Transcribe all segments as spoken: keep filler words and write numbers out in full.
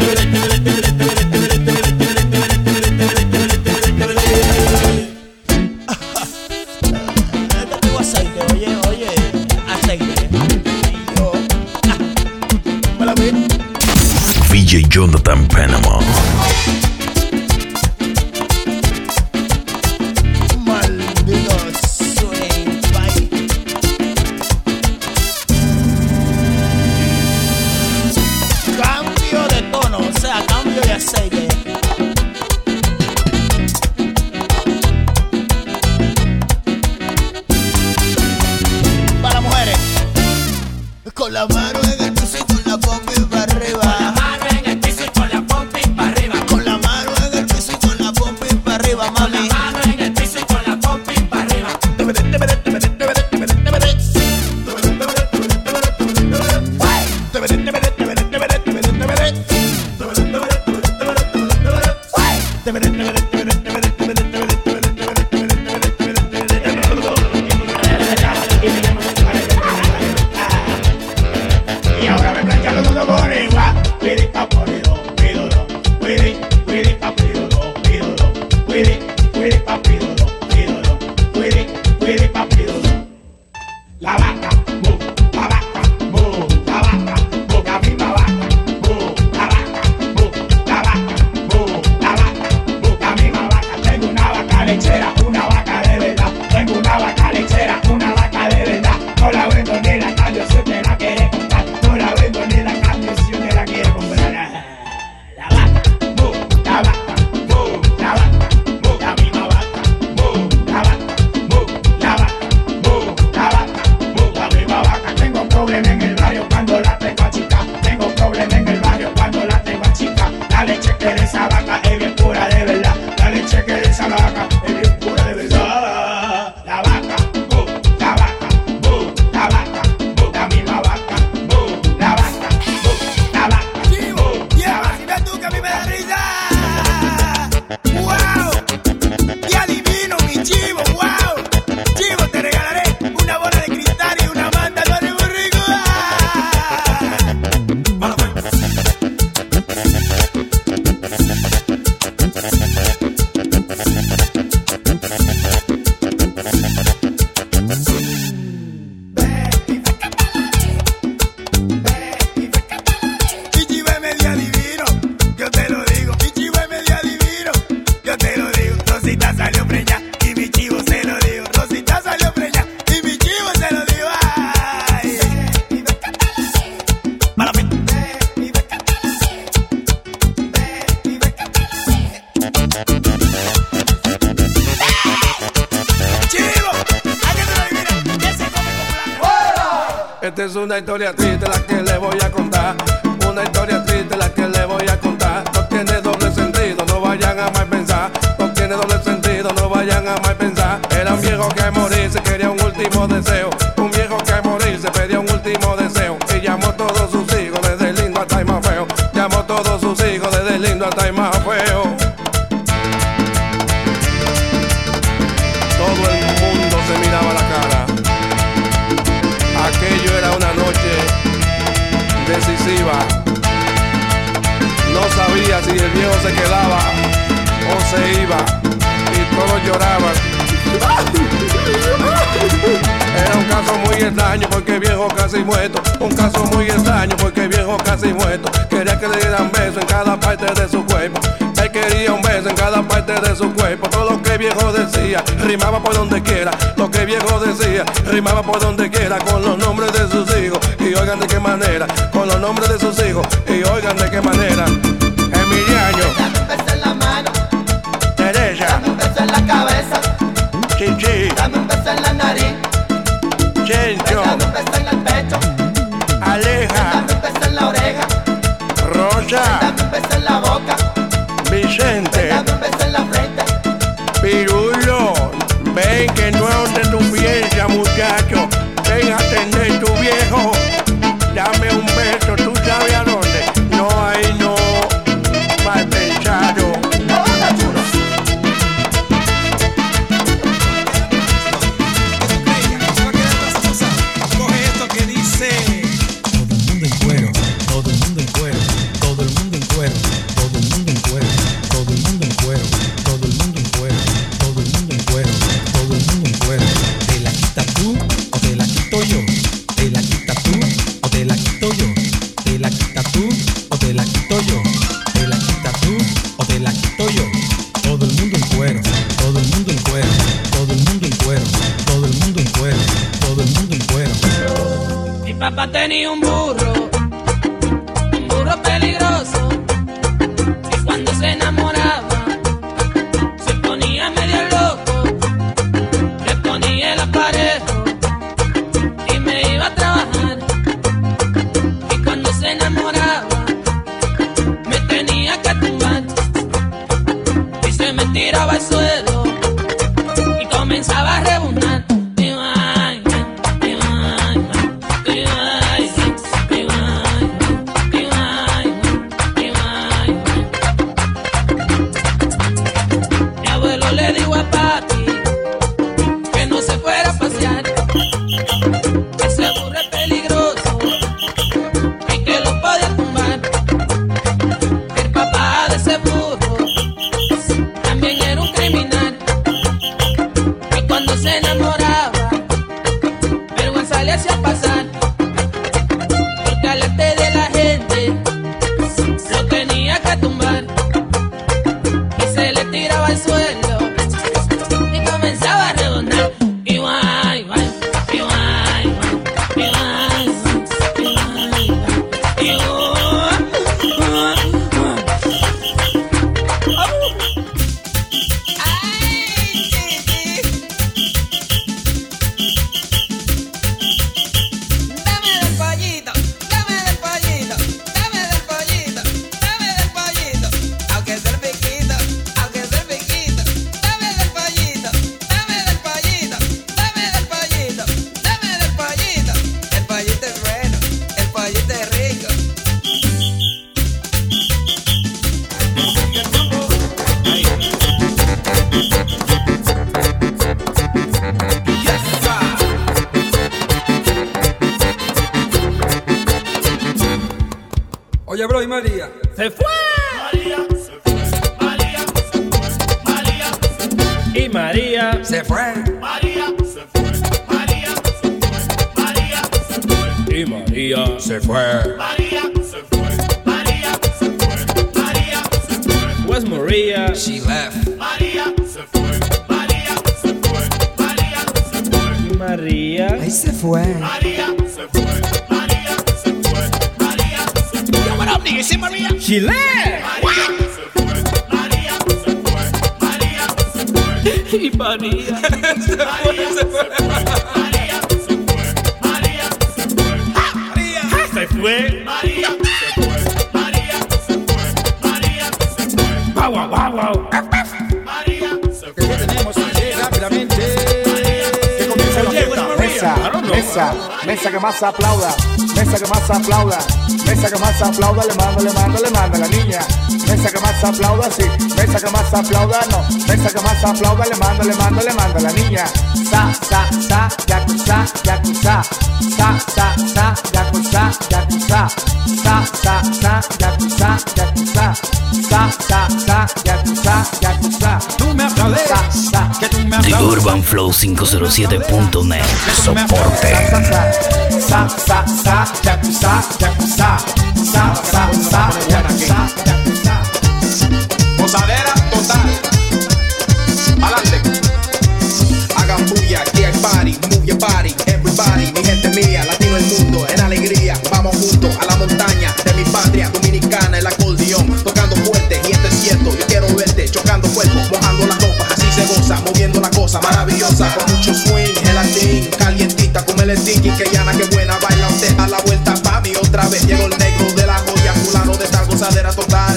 D J Jonathan Panama. Maldito swing, bye. Cambio de tono, o sea, cambio de aceite. Para las mujeres. Con la mano en el piso y con la pompa para arriba. Con la mano en el piso y con la pompa para arriba. Con la mano en el piso y con la pompa para arriba, Con la mami. mano en el piso y con la pompa para arriba. Y ahora me plancharon todo por igual. Pidi pa porido, pídolo. Pidi, pidi pa pídolo, pídolo. Pidi, pidi pa pídolo, pídolo. Pidi, pidi pa pídolo. La vaca, bu, la vaca, bu, la vaca, bu, la misma vaca, bu, la vaca, bu, la vaca, bu, la vaca, bu, la misma vaca. Tengo una vaca lechera, una vaca de verdad. Tengo una vaca lechera, una vaca de verdad. No la vendo ni la cambio si usted la quiere comprar. No la vendo ni la cambio si usted la quiere comprar. La vaca, bu, la vaca, bu, la vaca, bu, la misma vaca, bu, la vaca, bu, la vaca. Esta es una historia triste la que le voy a contar. Una historia triste la que le voy a contar. No tiene doble sentido, no vayan a mal pensar. No tiene doble sentido, no vayan a mal pensar. Era un viejo que morirse quería un último deseo. Un viejo que morirse pedía un último deseo. Y llamó a todos sus hijos, desde el lindo hasta el más feo. Llamó a todos sus hijos, desde el lindo hasta el más feo. Todo el mundo se miraba la cara. Aquello era una noche decisiva. No sabía si el viejo se quedaba o se iba. Y todos lloraban. Era un caso muy extraño porque el viejo casi muerto. Un caso muy extraño porque el viejo casi muerto. Quería que le dieran beso en cada parte de su cuerpo. Él quería un beso en cada parte de su cuerpo. Todo lo que el viejo decía rimaba por donde quiera. Lo que el viejo decía rimaba por donde quiera. Con los nombres de sus hijos. Y oigan de qué manera. Con los nombres de sus hijos. Y oigan de qué manera. Emiliano. Dame un beso en la mano. Teresa. Dame un beso en la cabeza. Chichi. Dame un beso en la nariz. Chencho. Dame un beso en el pecho. Aleja. Dame un beso en la oreja. Rosa. Dame un beso en la boca. Vicente. Dame un beso en la frente. Pirulo. Ven que no es donde tú piensas, muchacho. Ven a atender tu viejo. Dame un beso, tú sabes a dónde. No, ahí no. Mal pensado. Hola, chulo. Coge esto que dice. Todo el mundo en cuero, todo el mundo en cuero, todo el mundo en cuero, todo el mundo en cuero, todo el mundo en cuero, todo el mundo en cuero, todo el mundo en cuero, todo el mundo en cuero. ¿Te la quitas tú o te la quito yo? ¿Te la quitas tú o te la quito yo? ¿Te la quitas tú o te la quito yo? ¿Te la quitas tú o te la quito yo? Todo el mundo en cuero, todo el mundo en cuero, todo el mundo en cuero, todo el mundo en cuero, todo el mundo en cuero. Mi papá tenía un burro, un burro peligroso, y cuando se enamoraba se ponía medio loco. Le ponía el aparejo y me iba a trabajar, y cuando se enamoraba me tenía que tumbar, y se me tiraba al suelo y comenzaba a rebuznar. Oye, bro, ¿y María? ¡Se fue! María se fue, María se fue, María se fue. Y María Se fue. María se fue, María se fue, María se fue. y María Se fue. María se fue, María se fue, María se fue. was Maria. She left. María se fue, María se fue, María se fue. Y María Ahí se fue. María se fue, María se fue, María se fue. Yo, what up, nigga? See Maria? she left. María se fue, María se fue, María se fue. Y María María se fue, María se fue, María se fue. Mesa, claro, no, mesa, claro. mesa que más aplauda, mesa que más aplauda, mesa que más aplauda, le manda, le manda, le manda la niña. Mesa que más aplauda, sí, mesa que más aplauda, no, mesa que más aplauda, le manda, le manda, le manda la niña. Sa, sa, sa, yakuza, yakuza, sa, sa, sa, yakuza, yakuza, sa, sa, sa, yakuza, yakuza, sa, sa, sa, yakuza, yakuza. Tú me aplaudes, Sa, sa. que tú me The aplaudes. Urban Flow quinientos siete punto net. Soporte. Sa, sa, sa, yakuza, yakuza, sa, sa, sa, yakuza, yakuza. Gozadera total. Adelante. Hagan bulla, aquí hay party, move your body, everybody, mi gente mía, latino el mundo, en alegría, vamos juntos a la montaña de mi patria dominicana, el acordeón, tocando fuerte, y esto es cierto, yo quiero verte, chocando cuerpos, mojando las ropas, así se goza, moviendo la cosa maravillosa, con mucho swing, gelatín, calientita, como el sticky, que llana, que buena, baila usted a la vuelta, pa' mí otra vez, llegó el negro de la joya, fulano de esta gozadera total.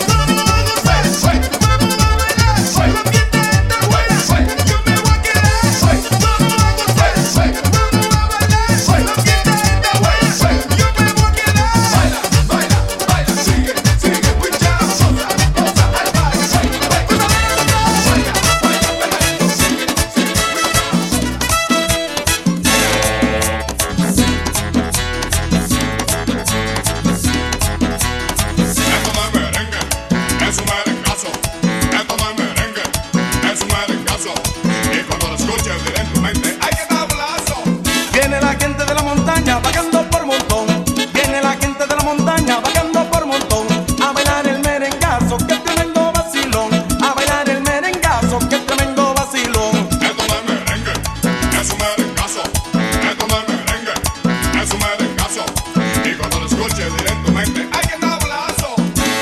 Viene la gente de la montaña vagando por montón. Viene la gente de la montaña vagando por montón. A bailar el merengazo, que tremendo vacilón. A bailar el merengazo, que tremendo vacilón. Esto no es merengue, es un merengazo. Esto no es merengue, es un merengazo. Y cuando lo escuches directamente, ¡ay, qué tablazo!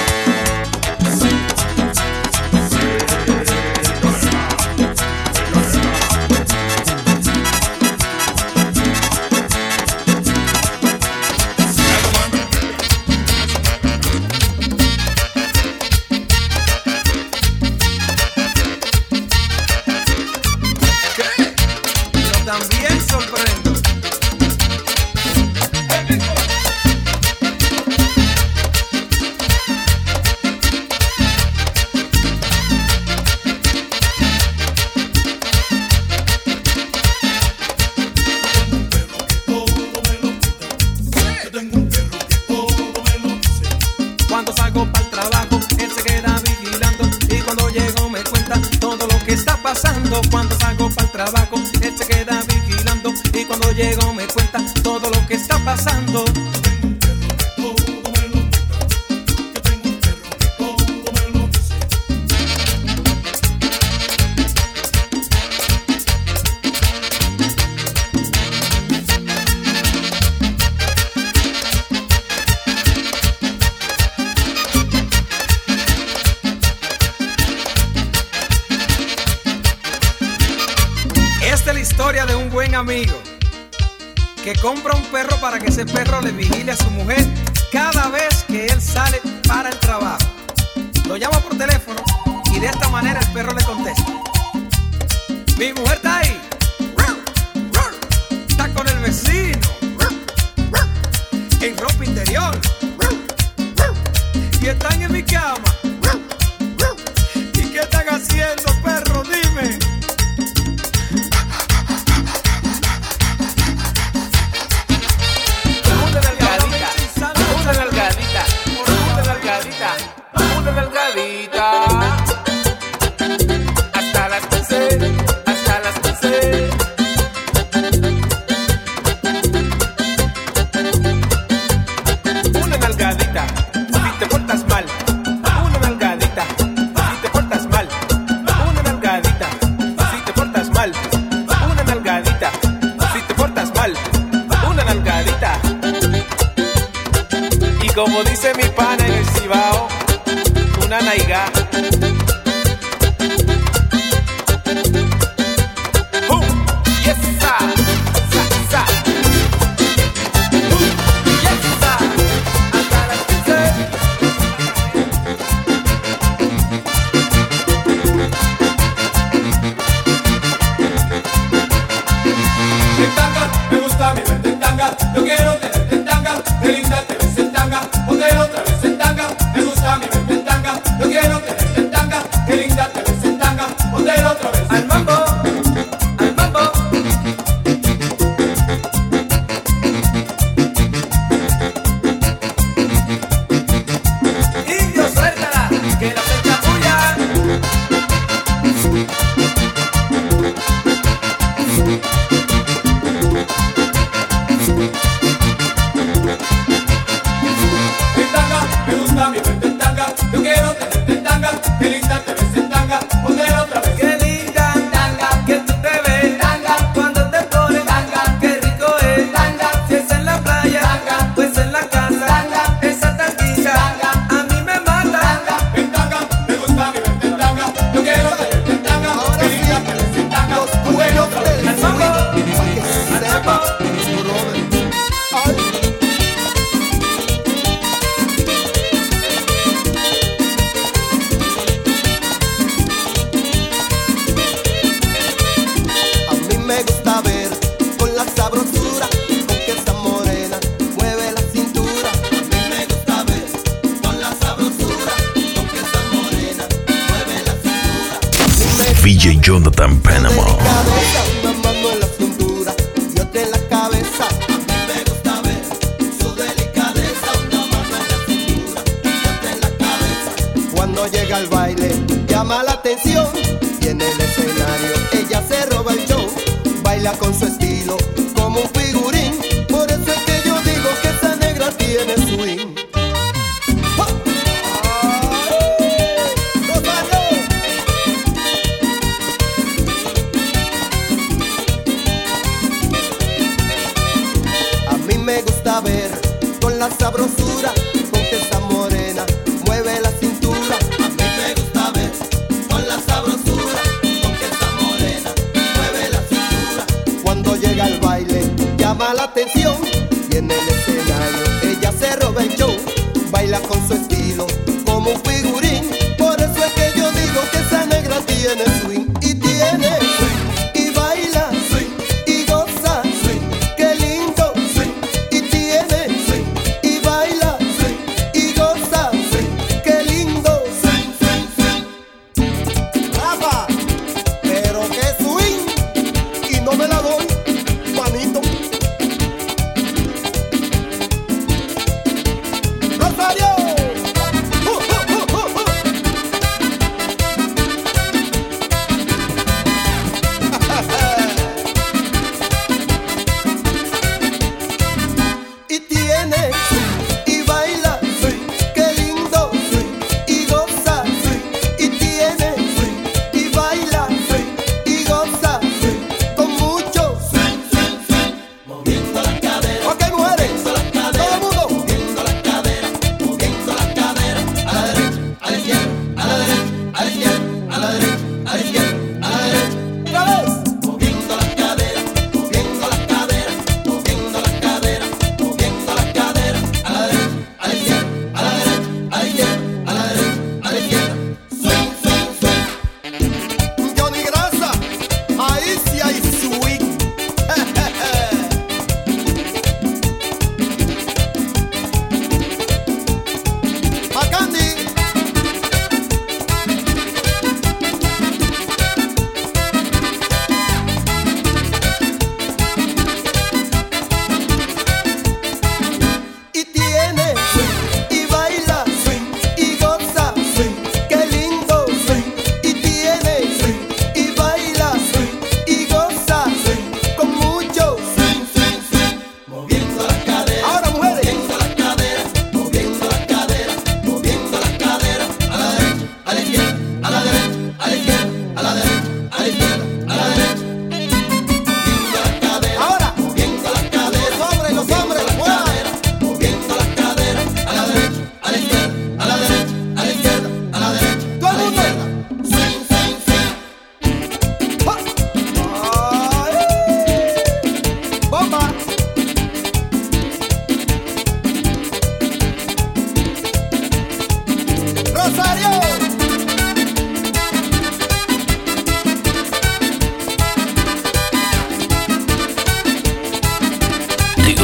Yo también sorprendo. Cuando salgo para el trabajo, él se queda vigilando. Y cuando llego me cuenta todo lo que está pasando. Cuando salgo para el trabajo, él se queda vigilando. Y cuando llego me cuenta todo lo que está pasando. Esta es la historia de un buen amigo que compra un perro para que ese perro le vigile a su mujer cada vez que él sale para el trabajo. Lo llama por teléfono y de esta manera el perro le contesta: mi mujer está ahí, está con el vecino, en ropa interior, y están en mi cama. ¿Y qué están haciendo, perro? Dime. Una nalgadita, una nalgadita, una nalgadita, una nalgadita. Hasta las quince, hasta las quince. Una nalgadita, si te portas mal. Una nalgadita, si te portas mal. Una nalgadita, si te portas mal. Una nalgadita, si te portas mal. Una nalgadita. Y como dice mi pana en el Cibao, una naiga. Uh, yes, sa, sa, sa. Uh, yes, sa. Hasta las quince. El tango gusta mi verte en tanga, yo quiero tenerte en tanga, qué linda te ves en tanga, ponte otra vez en tanga, me gusta mi verte en tanga, yo quiero tenerte en tanga, qué linda te ves en tanga, ponte otra vez al mambo, al mambo. Indio, suéltala, que la fecha tuya. En tanga, me gusta mi verte en tanga, yo quiero tenerte en tanga, qué linda te ves en tanga, ponte otra vez. Qué linda tanga, que tú te ves tanga, cuando te pones tanga, qué rico es tanga, si es en la playa tanga, pues en la casa tanga, esa tanguita tanga, a mí me mata tanga. En tanga, me gusta mi verte en tanga, yo quiero tenerte en tanga, qué linda te ves en tanga, ponte otra vez. Al mambo, al mambo. A mí me gusta ver con la sabrosura con que esa morena mueve la cintura. A mí me gusta ver con la sabrosura con que esa morena mueve la cintura. V J Jonathan Panama. Cabeza, una mano en la cintura y otra en la cabeza. A mí me gusta ver su delicadeza, una mano en la cintura y otra en la cabeza. Cuando llega al baile llama la atención y en el escenario ella se roba el show. Baila con su estilo como un figurín, por eso es que yo digo que esa negra tiene swing. ¡Ja! ¡Ay! ¡Rosario! A mí me gusta ver con la sabrosura con que esa morena mueve la cintura. A mí me gusta ver con la sabrosura con que esa morena mueve la cintura. Cuando llega al baile llama la atención y en el escenario ella se roba el show. Baila con su estilo como un figurín, por eso es que yo digo que esa negra tiene swing. Y tiene swing, y baila swing, y goza swing, qué lindo swing. Y tiene swing, y baila swing, y goza swing, qué lindo swing, swing, swing. Rafa, pero qué swing, y no me la doy, manito. Rosario. Uh, uh, uh, uh, uh.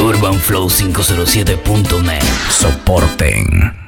urban flow cinco cero siete punto net. Soporten.